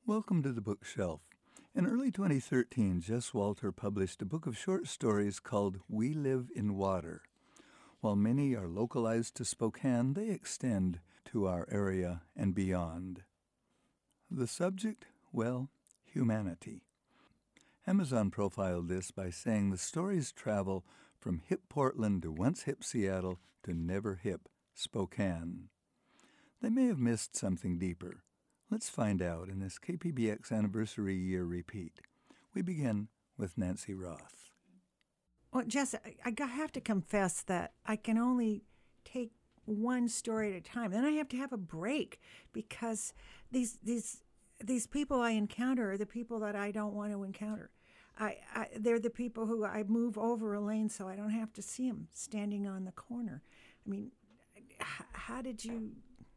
Welcome to the Bookshelf. In early 2013, Jess Walter published a book of short stories called We Live in Water. While many are localized to Spokane, they extend to our area and beyond. The subject? Well, humanity. Amazon profiled this by saying the stories travel from hip Portland to once hip Seattle to never hip Spokane. They may have missed something deeper. Let's find out in this KPBX Anniversary Year repeat. We begin with Nancy Roth. Well, Jess, I have to confess that I can only take one story at a time. Then I have to have a break because these people I encounter are the people that I don't want to encounter. They're the people who I move over a lane so I don't have to see them standing on the corner. I mean, how did you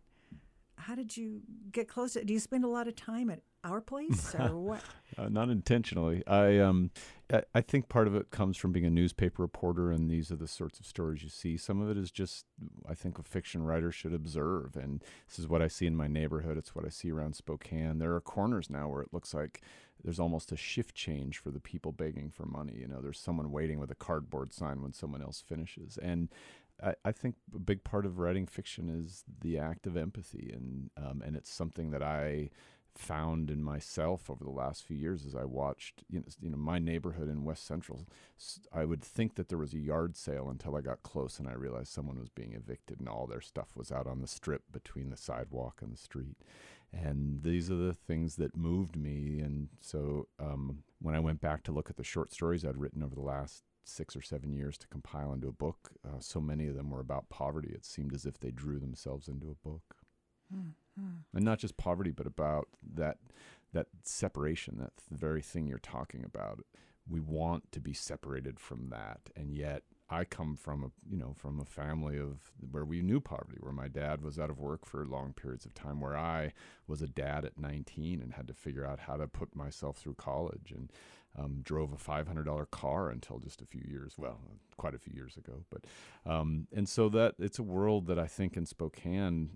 get close? Do you spend a lot of time at our place or what? Not intentionally. I think part of it comes from being a newspaper reporter, and these are the sorts of stories you see. Some of it is just, I think, a fiction writer should observe, and this is what I see in my neighborhood. It's what I see around Spokane. There are corners now where it looks like there's almost a shift change for the people begging for money. You know, there's someone waiting with a cardboard sign when someone else finishes, and I think a big part of writing fiction is the act of empathy, and it's something that I found in myself over the last few years as I watched, my neighborhood in West Central. I would think that there was a yard sale until I got close and I realized someone was being evicted and all their stuff was out on the strip between the sidewalk and the street. And these are the things that moved me. And so when I went back to look at the short stories I'd written over the last 6 or 7 years to compile into a book, so many of them were about poverty. It seemed as if they drew themselves into a book. And not just poverty, but about that separation, that very thing you're talking about. We want to be separated from that, and yet I come from a family of where we knew poverty, where my dad was out of work for long periods of time, where I was a dad at 19 and had to figure out how to put myself through college, and drove a $500 car until just quite a few years ago. But and so that it's a world that I think in Spokane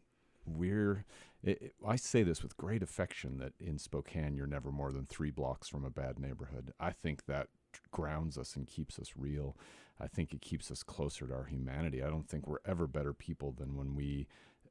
I say this with great affection, that in Spokane you're never more than 3 blocks from a bad neighborhood. I think that grounds us and keeps us real. I think it keeps us closer to our humanity. I don't think we're ever better people than when we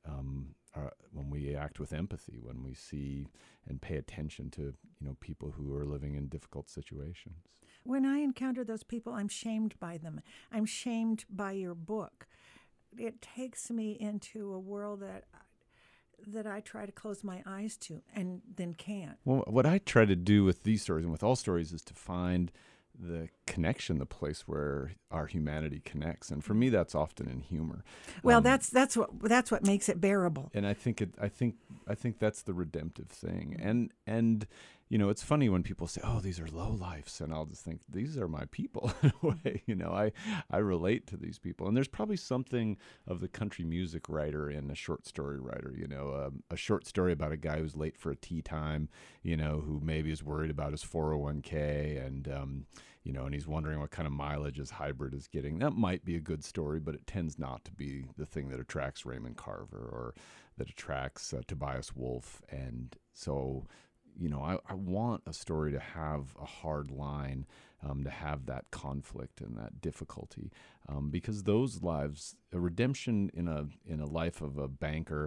act with empathy, when we see and pay attention to people who are living in difficult situations. When I encounter those people, I'm shamed by them. I'm shamed by your book. It takes me into a world that I try to close my eyes to and then can't. Well, what I try to do with these stories and with all stories is to find the connection, the place where our humanity connects, and for me, that's often in humor. Well, that's what makes it bearable. And I think that's the redemptive thing. And it's funny when people say, "Oh, these are lowlifes," and I'll just think these are my people in a way. I relate to these people, and there's probably something of the country music writer and a short story writer. A short story about a guy who's late for a tea time, who maybe is worried about his 401k and and he's wondering what kind of mileage his hybrid is getting. That might be a good story, but it tends not to be the thing that attracts Raymond Carver or that attracts Tobias Wolff. And so, I want a story to have a hard line, to have that conflict and that difficulty, because those lives, a redemption in a life of a banker,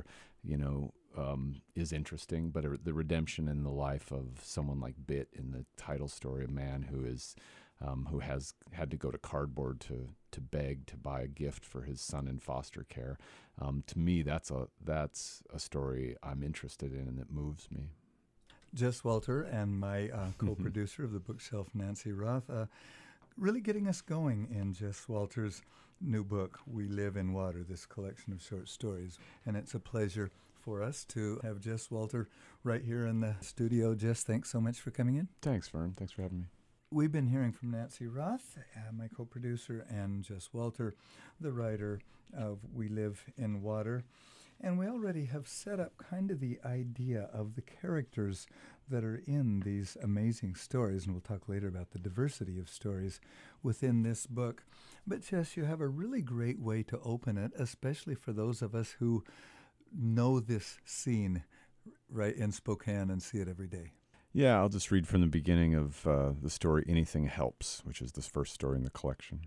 is interesting, but the redemption in the life of someone like Bitt in the title story, a man who has had to go to cardboard to beg to buy a gift for his son in foster care. To me, that's a story I'm interested in and that moves me. Jess Walter and my co-producer of the Bookshelf, Nancy Roth, really getting us going in Jess Walter's new book, We Live in Water, this collection of short stories. And it's a pleasure for us to have Jess Walter right here in the studio. Jess, thanks so much for coming in. Thanks, Vern. Thanks for having me. We've been hearing from Nancy Roth, my co-producer, and Jess Walter, the writer of We Live in Water. And we already have set up kind of the idea of the characters that are in these amazing stories, and we'll talk later about the diversity of stories within this book. But Jess, you have a really great way to open it, especially for those of us who know this scene right in Spokane and see it every day. Yeah, I'll just read from the beginning of the story Anything Helps, which is the first story in the collection.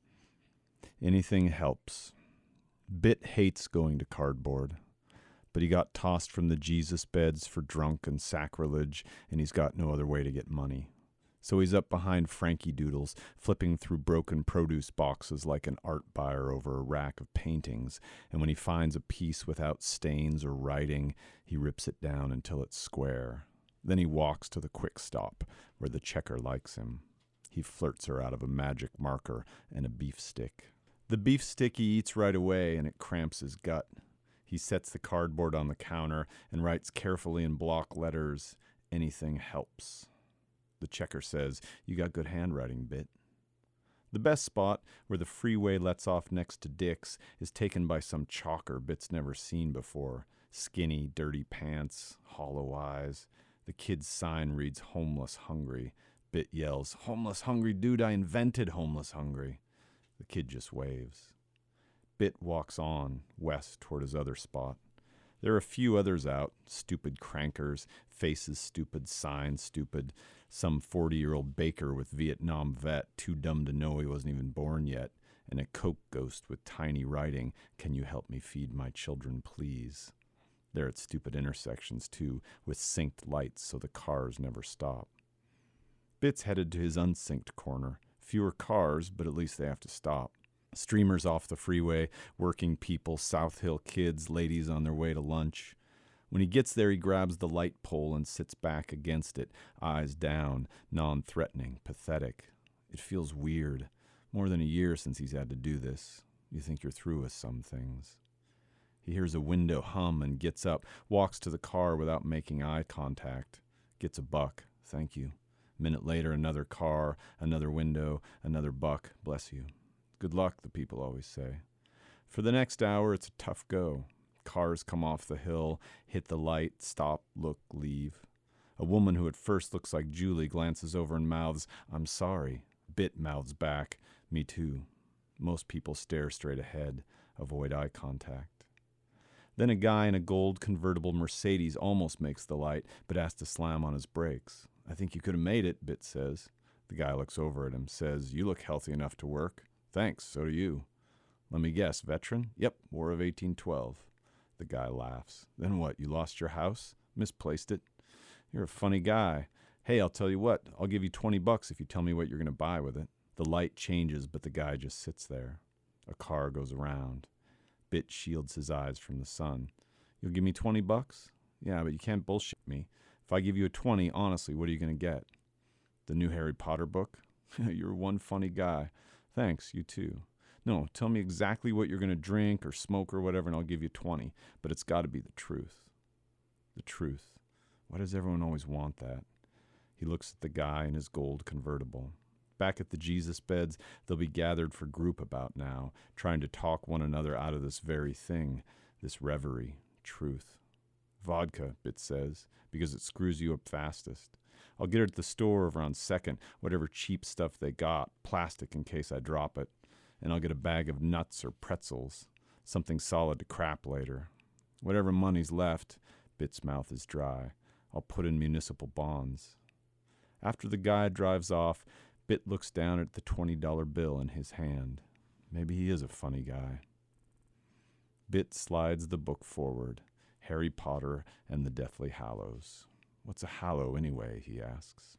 Anything helps. Bit hates going to cardboard, but he got tossed from the Jesus beds for drunk and sacrilege, and he's got no other way to get money. So he's up behind Frankie Doodles, flipping through broken produce boxes like an art buyer over a rack of paintings, and when he finds a piece without stains or writing, he rips it down until it's square. Then he walks to the quick stop, where the checker likes him. He flirts her out of a magic marker and a beef stick. The beef stick he eats right away, and it cramps his gut. He sets the cardboard on the counter and writes carefully in block letters, "Anything helps." The checker says, "You got good handwriting, Bit." The best spot, where the freeway lets off next to Dick's, is taken by some chalker Bit's never seen before. Skinny, dirty pants, hollow eyes. The kid's sign reads "Homeless Hungry." Bit yells, "Homeless hungry, dude, I invented homeless hungry." The kid just waves. Bit walks on, west toward his other spot. There are a few others out, stupid crankers, faces stupid, signs stupid, some 40-year-old baker with Vietnam vet, too dumb to know he wasn't even born yet, and a Coke ghost with tiny writing, "Can you help me feed my children, please?" They're at stupid intersections, too, with synced lights so the cars never stop. Bit's headed to his unsynced corner. Fewer cars, but at least they have to stop. Streamers off the freeway, working people, South Hill kids, ladies on their way to lunch. When he gets there, he grabs the light pole and sits back against it, eyes down, non-threatening, pathetic. It feels weird. More than a year since he's had to do this. You think you're through with some things. He hears a window hum and gets up, walks to the car without making eye contact. Gets a buck. Thank you. A minute later, another car, another window, another buck. Bless you. Good luck, the people always say. For the next hour, it's a tough go. Cars come off the hill, hit the light, stop, look, leave. A woman who at first looks like Julie glances over and mouths, "I'm sorry." Bit mouths back, "Me too." Most people stare straight ahead, avoid eye contact. Then a guy in a gold convertible Mercedes almost makes the light, but has to slam on his brakes. "I think you could have made it," Bit says. The guy looks over at him, says, "You look healthy enough to work." "Thanks, so do you." "Let me guess, veteran?" "Yep, War of 1812. The guy laughs. "Then what, you lost your house?" "Misplaced it." "You're a funny guy. Hey, I'll tell you what, I'll give you $20 if you tell me what you're going to buy with it." The light changes, but the guy just sits there. A car goes around. Bit shields his eyes from the sun. "You'll give me $20? "Yeah, but you can't bullshit me. If I give you a 20, honestly, what are you going to get?" "The new Harry Potter book?" "You're one funny guy." "Thanks, you too." "No, tell me exactly what you're going to drink or smoke or whatever, and I'll give you 20. But it's got to be the truth." The truth. Why does everyone always want that? He looks at the guy in his gold convertible. Back at the Jesus beds, they'll be gathered for group about now, trying to talk one another out of this very thing, this reverie, truth. "Vodka," Bit says, "because it screws you up fastest. I'll get it at the store over on 2nd, whatever cheap stuff they got, plastic in case I drop it. And I'll get a bag of nuts or pretzels, something solid to crap later. Whatever money's left," Bit's mouth is dry, "I'll put in municipal bonds." After the guy drives off, Bit looks down at the $20 bill in his hand. Maybe he is a funny guy. Bit slides the book forward. Harry Potter and the Deathly Hallows. "What's a hallow anyway?" he asks.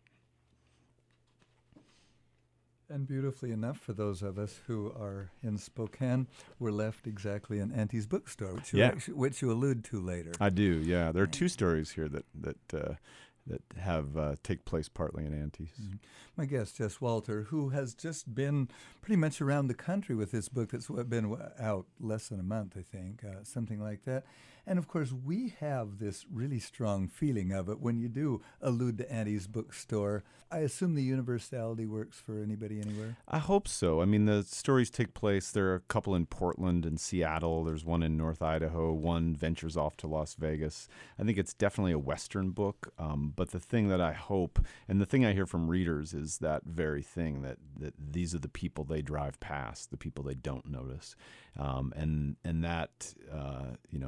And beautifully enough, for those of us who are in Spokane, we're left exactly in Auntie's bookstore, which you allude to later. I do, yeah. There are two stories here that have take place partly in Auntie's. Mm-hmm. My guest, Jess Walter, who has just been pretty much around the country with this book that's been out less than a month, I think, something like that. And, of course, we have this really strong feeling of it when you do allude to Auntie's bookstore. I assume the universality works for anybody anywhere? I hope so. I mean, the stories take place. There are a couple in Portland and Seattle. There's one in North Idaho. One ventures off to Las Vegas. I think it's definitely a Western book. But the thing that I hope, and the thing I hear from readers is that very thing, that these are the people they drive past, the people they don't notice. And that, that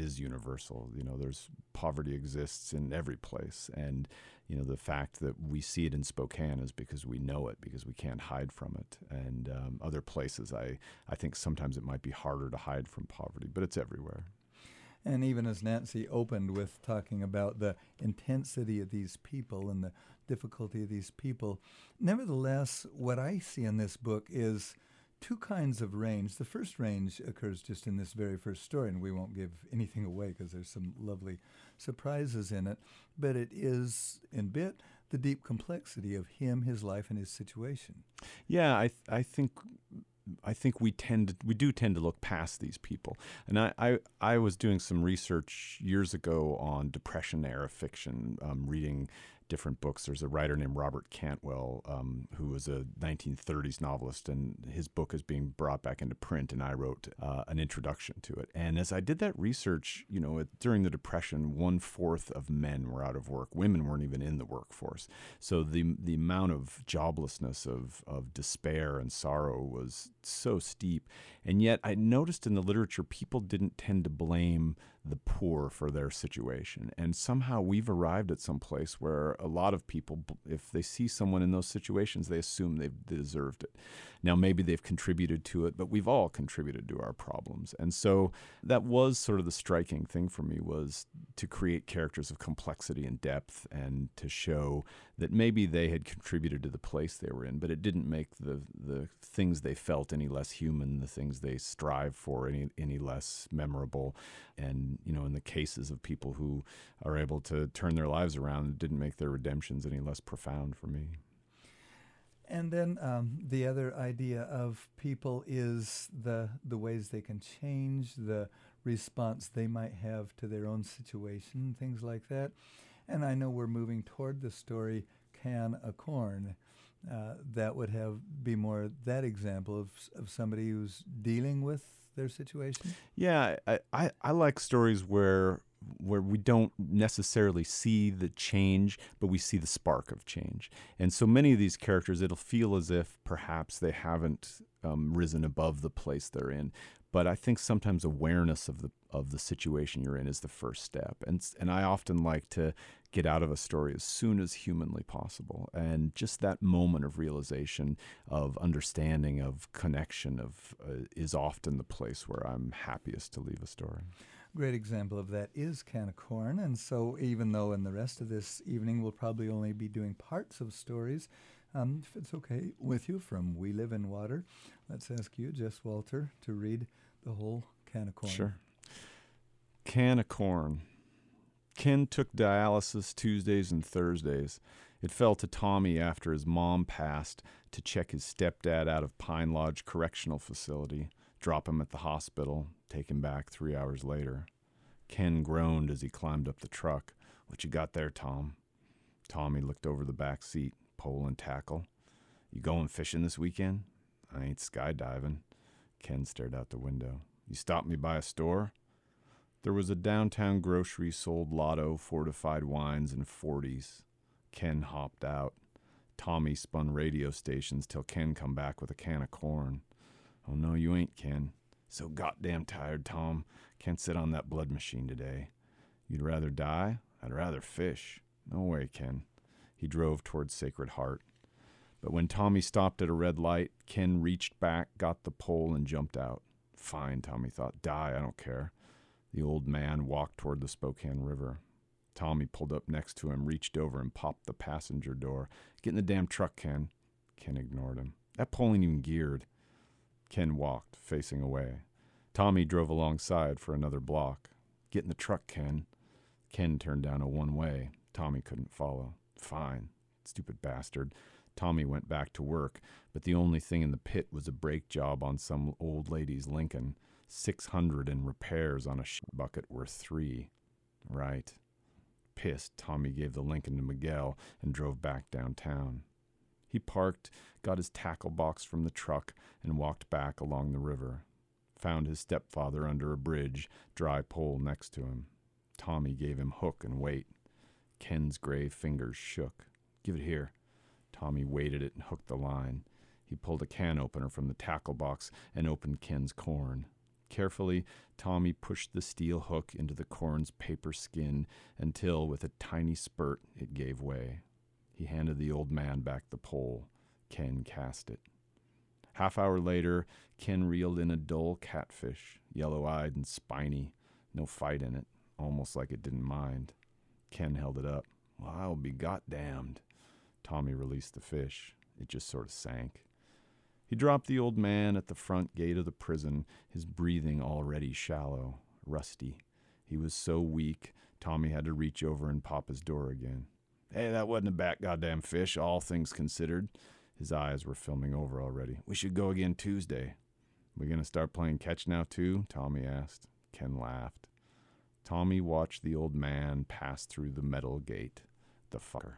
is universal. There's poverty exists in every place. And, the fact that we see it in Spokane is because we know it, because we can't hide from it. And other places, I think sometimes it might be harder to hide from poverty, but it's everywhere. And even as Nancy opened with talking about the intensity of these people and the difficulty of these people, nevertheless, what I see in this book is two kinds of range. The first range occurs just in this very first story, and we won't give anything away because there's some lovely surprises in it. But it is, in bit, the deep complexity of him, his life, and his situation. Yeah, I think we do tend to look past these people. And I was doing some research years ago on Depression-era fiction, reading different books. There's a writer named Robert Cantwell, who was a 1930s novelist, and his book is being brought back into print, and I wrote an introduction to it. And as I did that research, during the Depression, 1/4 of men were out of work. Women weren't even in the workforce. So the amount of joblessness, of despair and sorrow was so steep. And yet I noticed in the literature, people didn't tend to blame the poor for their situation. And somehow we've arrived at some place where a lot of people, if they see someone in those situations, they assume they've deserved it. Now, maybe they've contributed to it, but we've all contributed to our problems. And so that was sort of the striking thing for me, was to create characters of complexity and depth, and to show that maybe they had contributed to the place they were in, but it didn't make the things they felt any less human, the things they strive for any less memorable. And, in the cases of people who are able to turn their lives around, it didn't make their redemptions any less profound for me. And then the other idea of people is the ways they can change, the response they might have to their own situation, things like that. And I know we're moving toward the story Can a Corn. That would be more that example of somebody who's dealing with their situation. Yeah, I like stories where we don't necessarily see the change, but we see the spark of change. And so many of these characters, it'll feel as if perhaps they haven't risen above the place they're in. But I think sometimes awareness of the situation you're in is the first step. And I often like to get out of a story as soon as humanly possible. And just that moment of realization, of understanding, of connection, is often the place where I'm happiest to leave a story. Great example of that is Can of Corn. And so even though in the rest of this evening we'll probably only be doing parts of stories, if it's okay with you, from We Live in Water, let's ask you, Jess Walter, to read the whole Can of Corn. Sure. Can of Corn. Ken took dialysis Tuesdays and Thursdays. It fell to Tommy after his mom passed to check his stepdad out of Pine Lodge Correctional Facility, drop him at the hospital, take him back 3 hours later. Ken groaned as he climbed up the truck. "What you got there, Tom?" Tommy looked over the back seat, pole and tackle. "You going fishing this weekend?" "I ain't skydiving." Ken stared out the window. "You stopped me by a store?" There was a downtown grocery sold Lotto, fortified wines, and 40s. Ken hopped out. Tommy spun radio stations till Ken come back with a can of corn. "Oh, no, you ain't, Ken." "So goddamn tired, Tom. Can't sit on that blood machine today." "You'd rather die?" "I'd rather fish." "No way, Ken." He drove towards Sacred Heart. But when Tommy stopped at a red light, Ken reached back, got the pole, and jumped out. "Fine," Tommy thought. "Die, I don't care." The old man walked toward the Spokane River. Tommy pulled up next to him, reached over, and popped the passenger door. "Get in the damn truck, Ken." Ken ignored him. "That pole ain't even geared." Ken walked, facing away. Tommy drove alongside for another block. "Get in the truck, Ken." Ken turned down a one-way. Tommy couldn't follow. "Fine." Stupid bastard. Tommy went back to work, but the only thing in the pit was a brake job on some old lady's Lincoln. 600 in repairs on a bucket worth $3. Right. Pissed, Tommy gave the Lincoln to Miguel and drove back downtown. He parked, got his tackle box from the truck, and walked back along the river. Found his stepfather under a bridge, dry pole next to him. Tommy gave him hook and weight. Ken's gray fingers shook. "Give it here." Tommy weighted it and hooked the line. He pulled a can opener from the tackle box and opened Ken's corn. Carefully, Tommy pushed the steel hook into the corn's paper skin until, with a tiny spurt, it gave way. He handed the old man back the pole. Ken cast it. Half-hour later, Ken reeled in a dull catfish, yellow-eyed and spiny. No fight in it, almost like it didn't mind. Ken held it up. "Well, I'll be goddamned." Tommy released the fish. It just sort of sank. He dropped the old man at the front gate of the prison, his breathing already shallow, rusty. He was so weak, Tommy had to reach over and pop his door again. "Hey, that wasn't a bat goddamn fish, all things considered." His eyes were filming over already. "We should go again Tuesday." "We gonna start playing catch now too?" Tommy asked. Ken laughed. Tommy watched the old man pass through the metal gate. The fucker.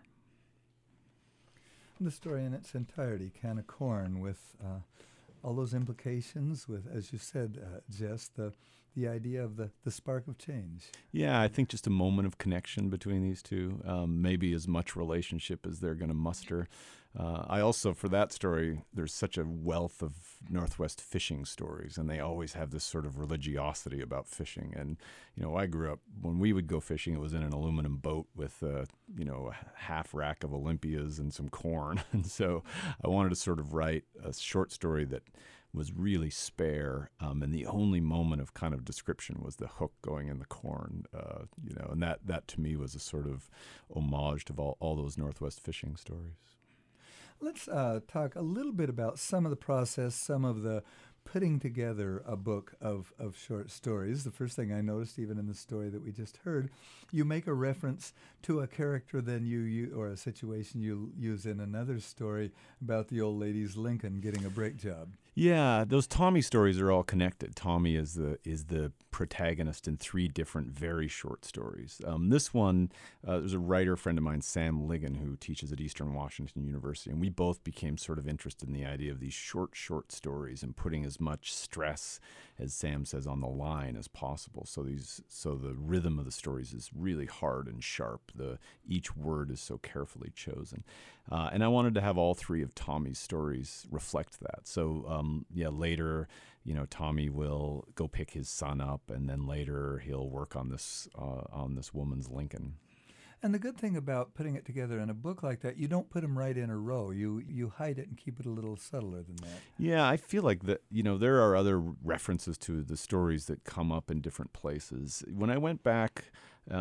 The story in its entirety, Can of Corn, with all those implications, with, as you said, Jess, the idea of the spark of change. Yeah, I think just a moment of connection between these two, maybe as much relationship as they're going to muster. I also, for that story, there's such a wealth of Northwest fishing stories, and they always have this sort of religiosity about fishing. And, I grew up, when we would go fishing, it was in an aluminum boat with, a half rack of Olympias and some corn. And so I wanted to sort of write a short story that was really spare, and the only moment of kind of description was the hook going in the corn, and that to me was a sort of homage to all those Northwest fishing stories. Let's talk a little bit about some of the process, some of the putting together a book of short stories. The first thing I noticed, even in the story that we just heard, you make a reference to a character then you or a situation you use in another story about the old lady's Lincoln getting a brake job. Yeah, those Tommy stories are all connected. Tommy is the protagonist in 3 different very short stories. This one, there's a writer friend of mine, Sam Ligon, who teaches at Eastern Washington University, and we both became sort of interested in the idea of these short stories and putting as much stress, as Sam says, on the line as possible. So the rhythm of the stories is really hard and sharp. Each word is so carefully chosen. And I wanted to have all 3 of Tommy's stories reflect that. So, later, Tommy will go pick his son up, and then later he'll work on this woman's Lincoln. And the good thing about putting it together in a book like that, you don't put them right in a row. You hide it and keep it a little subtler than that. Yeah, I feel like that. There are other references to the stories that come up in different places. When I went back,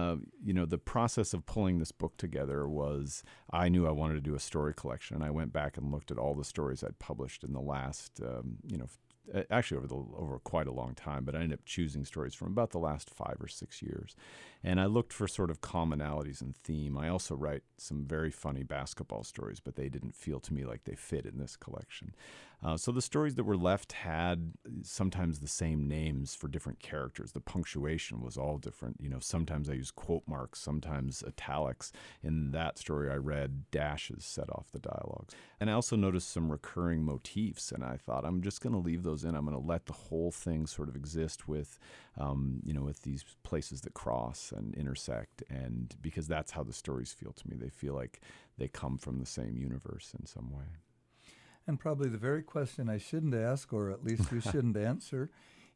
the process of pulling this book together was, I knew I wanted to do a story collection, and I went back and looked at all the stories I'd published in the last, actually over quite a long time, but I ended up choosing stories from about the last 5 or 6 years. And I looked for sort of commonalities in theme. I also write some very funny basketball stories, but they didn't feel to me like they fit in this collection. So the stories that were left had sometimes the same names for different characters. The punctuation was all different. Sometimes I used quote marks, sometimes italics. In that story I read dashes set off the dialogues. And I also noticed some recurring motifs, and I thought, I'm just going to leave those in. I'm going to let the whole thing sort of exist with, with these places that cross and intersect, and because that's how the stories feel to me. They feel like they come from the same universe in some way. And probably the very question I shouldn't ask, or at least you shouldn't answer,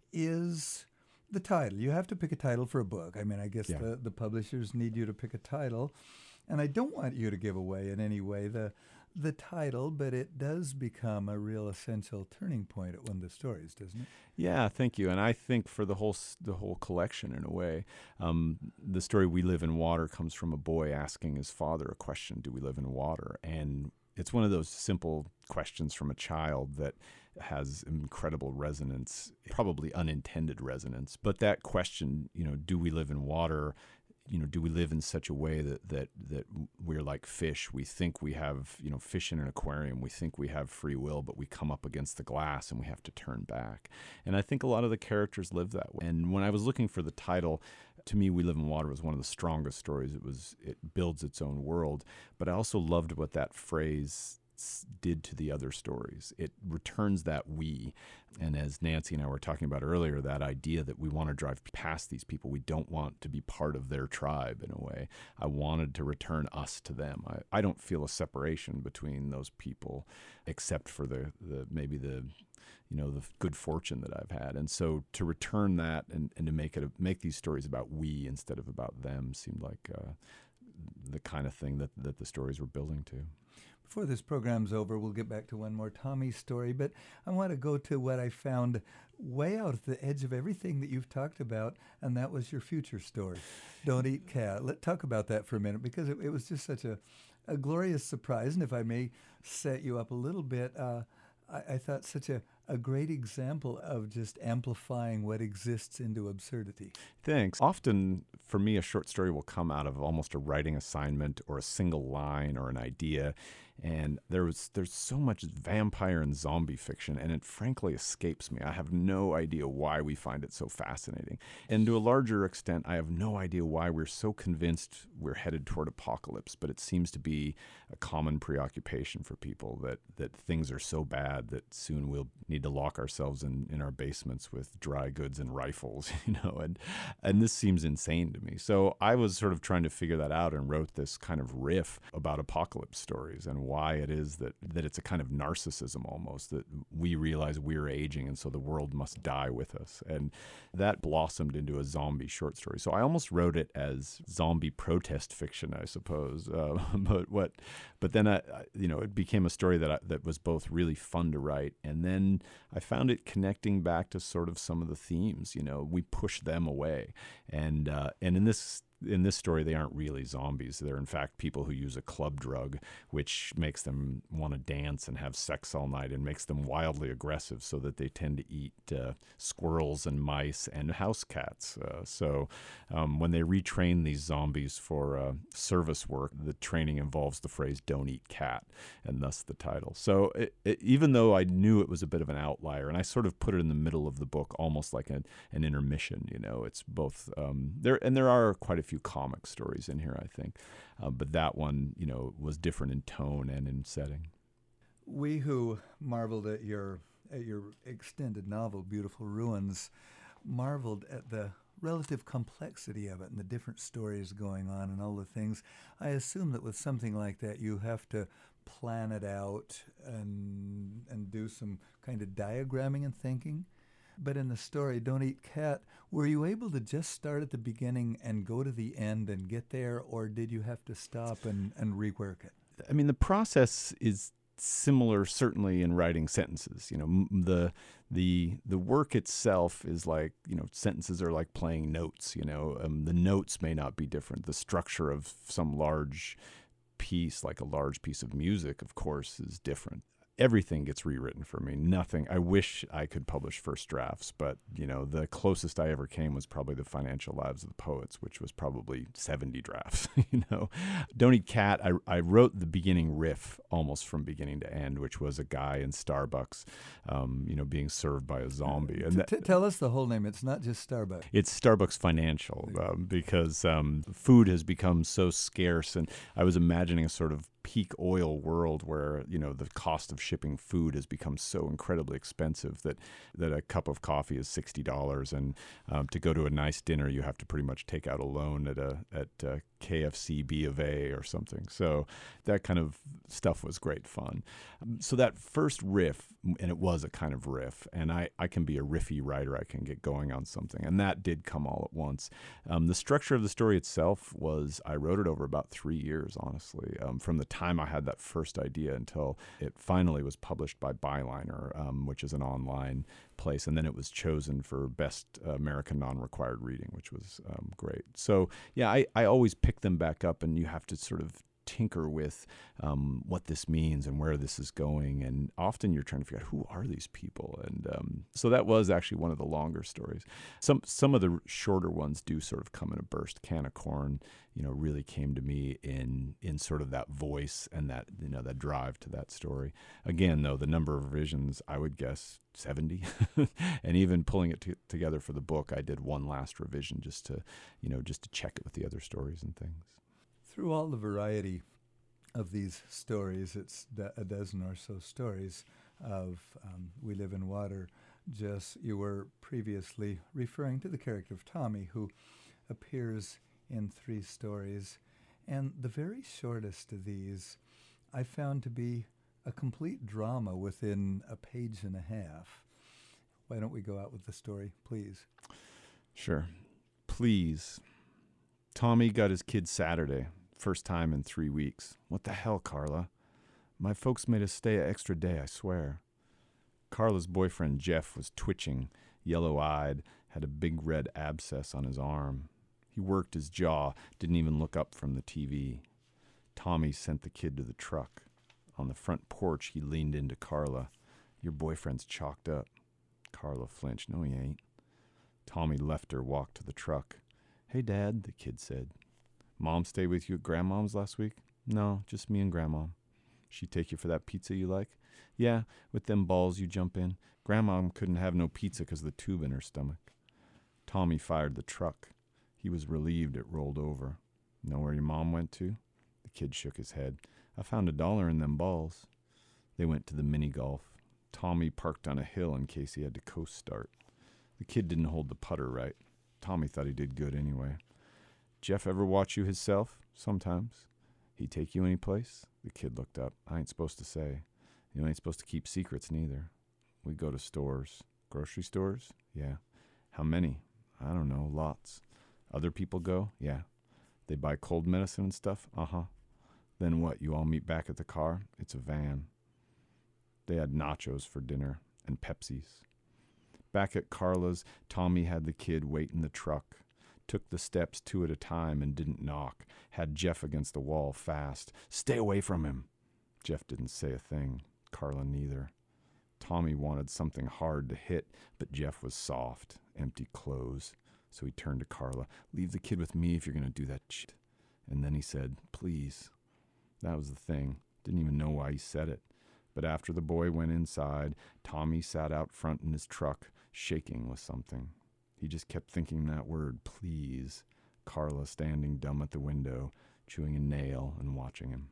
is the title. You have to pick a title for a book. I mean, I guess the publishers need you to pick a title. And I don't want you to give away in any way the title, but it does become a real essential turning point at one of the stories, doesn't it? Yeah, thank you. And I think for the whole collection, in a way, the story We Live in Water comes from a boy asking his father a question: do we live in water? And it's one of those simple questions from a child that has incredible resonance, probably unintended resonance. But that question, do we live in water? Do we live in such a way that we're like fish? We think we have, fish in an aquarium. We think we have free will, but we come up against the glass and we have to turn back. And I think a lot of the characters live that way. And when I was looking for the title, to me, We Live in Water was one of the strongest stories. It builds its own world. But I also loved what that phrase did to the other stories. It returns that we. And as Nancy and I were talking about earlier, that idea that we want to drive past these people. We don't want to be part of their tribe in a way. I wanted to return us to them. I don't feel a separation between those people, except for maybe the the good fortune that I've had. And so to return that and to make these stories about we instead of about them seemed like the kind of thing that the stories were building to. Before this program's over, we'll get back to one more Tommy story, but I want to go to what I found way out at the edge of everything that you've talked about, and that was your future story, Don't Eat Cat. Let's talk about that for a minute, because it was just such a glorious surprise, and if I may set you up a little bit, I thought such a great example of just amplifying what exists into absurdity. Thanks. Often, for me, a short story will come out of almost a writing assignment or a single line or an idea. And there's so much vampire and zombie fiction, and it frankly escapes me. I have no idea why we find it so fascinating. And to a larger extent, I have no idea why we're so convinced we're headed toward apocalypse, but it seems to be a common preoccupation for people that things are so bad that soon we'll need to lock ourselves in our basements with dry goods and rifles, and this seems insane to me. So I was sort of trying to figure that out and wrote this kind of riff about apocalypse stories and why it is that it's a kind of narcissism almost, that we realize we're aging and so the world must die with us. And that blossomed into a zombie short story. So I almost wrote it as zombie protest fiction, I suppose. But then it became a story that was both really fun to write, and then I found it connecting back to sort of some of the themes. We push them away, and in this story, they aren't really zombies. They're, in fact, people who use a club drug, which makes them want to dance and have sex all night and makes them wildly aggressive, so that they tend to eat squirrels and mice and house cats. So when they retrain these zombies for service work, the training involves the phrase "don't eat cat," and thus the title. So even though I knew it was a bit of an outlier, and I sort of put it in the middle of the book, almost like an intermission, it's both there are quite a few comic stories in here, I think, but that one, was different in tone and in setting. We who marveled at your extended novel, Beautiful Ruins, marveled at the relative complexity of it and the different stories going on and all the things. I assume that with something like that, you have to plan it out and do some kind of diagramming and thinking. But in the story, Don't Eat Cat, were you able to just start at the beginning and go to the end and get there, or did you have to stop and rework it? I mean, the process is similar, certainly, in writing sentences. The work itself is like, sentences are like playing notes. The notes may not be different. The structure of some large piece, like a large piece of music, of course, is different. Everything gets rewritten for me. Nothing. I wish I could publish first drafts, but the closest I ever came was probably the Financial Lives of the Poets, which was probably 70 drafts. Don't Eat Cat. I wrote the beginning riff almost from beginning to end, which was a guy in Starbucks, being served by a zombie. And tell us the whole name. It's not just Starbucks. It's Starbucks Financial, because food has become so scarce, and I was imagining a sort of peak oil world where the cost of shipping food has become so incredibly expensive that a cup of coffee is $60, and to go to a nice dinner you have to pretty much take out a loan at KFC B of A or something. So that kind of stuff was great fun. So that first riff, and it was a kind of riff, and I can be a riffy writer. I can get going on something, and that did come all at once. The structure of the story itself was, I wrote it over about 3 years, honestly, from the time I had that first idea until it finally was published by Byliner, which is an online place, and then it was chosen for Best American Non-Required Reading, which was great. So yeah, I always pick them back up, and you have to sort of tinker with what this means and where this is going, and often you're trying to figure out who are these people, and so that was actually one of the longer stories. Some of the shorter ones do sort of come in a burst. Can of Corn, really came to me in sort of that voice and that that drive to that story. Again, though, the number of revisions, I would guess 70, and even pulling it together for the book, I did one last revision just to check it with the other stories and things. Through all the variety of these stories, it's a dozen or so stories of We Live in Water. Jess, you were previously referring to the character of Tommy, who appears in 3 stories. And the very shortest of these I found to be a complete drama within a page and a half. Why don't we go out with the story, please? Sure. Please. Tommy got his kid Saturday. First time in 3 weeks. What the hell, Carla? My folks made us stay an extra day, I swear. Carla's boyfriend, Jeff, was twitching, yellow-eyed, had a big red abscess on his arm. He worked his jaw, didn't even look up from the TV. Tommy sent the kid to the truck. On the front porch, he leaned into Carla. Your boyfriend's chalked up. Carla flinched. No, he ain't. Tommy left her, walked to the truck. Hey, Dad, the kid said. Mom stay with you at Grandmom's last week? No, just me and Grandma. She take you for that pizza you like? Yeah, with them balls you jump in. Grandmom couldn't have no pizza 'cause of the tube in her stomach. Tommy fired the truck. He was relieved it rolled over. Know where your mom went to? The kid shook his head. I found $1 in them balls. They went to the mini golf. Tommy parked on a hill in case he had to coast start. The kid didn't hold the putter right. Tommy thought he did good anyway. Jeff ever watch you hisself? Sometimes. He take you any place? The kid looked up. I ain't supposed to say. You ain't supposed to keep secrets neither. We go to stores. Grocery stores? Yeah. How many? I don't know. Lots. Other people go? Yeah. They buy cold medicine and stuff? Uh-huh. Then what, you all meet back at the car? It's a van. They had nachos for dinner and Pepsis. Back at Carla's, Tommy had the kid wait in the truck. Took the steps 2 at a time and didn't knock. Had Jeff against the wall fast. Stay away from him. Jeff didn't say a thing. Carla neither. Tommy wanted something hard to hit, but Jeff was soft, empty clothes. So he turned to Carla. Leave the kid with me if you're going to do that shit. And then he said, please. That was the thing. Didn't even know why he said it. But after the boy went inside, Tommy sat out front in his truck, shaking with something. He just kept thinking that word, please. Carla standing dumb at the window, chewing a nail and watching him.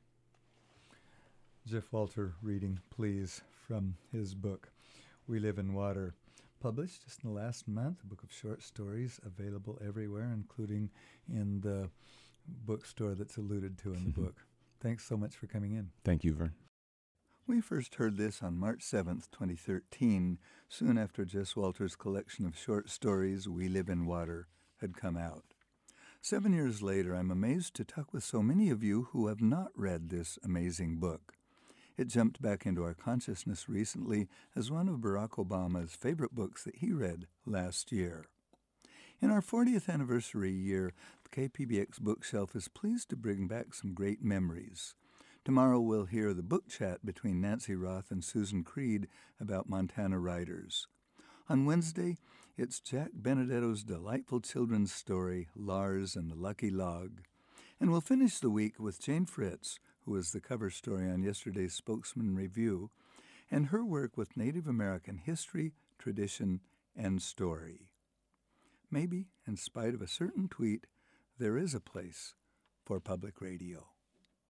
Jeff Walter reading Please from his book, We Live in Water. Published just in the last month, a book of short stories available everywhere, including in the bookstore that's alluded to in the book. Thanks so much for coming in. Thank you, Vern. We first heard this on March 7th, 2013, soon after Jess Walter's collection of short stories, We Live in Water, had come out. 7 years later, I'm amazed to talk with so many of you who have not read this amazing book. It jumped back into our consciousness recently as one of Barack Obama's favorite books that he read last year. In our 40th anniversary year, the KPBX Bookshelf is pleased to bring back some great memories. Tomorrow we'll hear the book chat between Nancy Roth and Susan Creed about Montana writers. On Wednesday, it's Jack Benedetto's delightful children's story, Lars and the Lucky Log. And we'll finish the week with Jane Fritz, who was the cover story on yesterday's Spokesman Review, and her work with Native American history, tradition, and story. Maybe, in spite of a certain tweet, there is a place for public radio.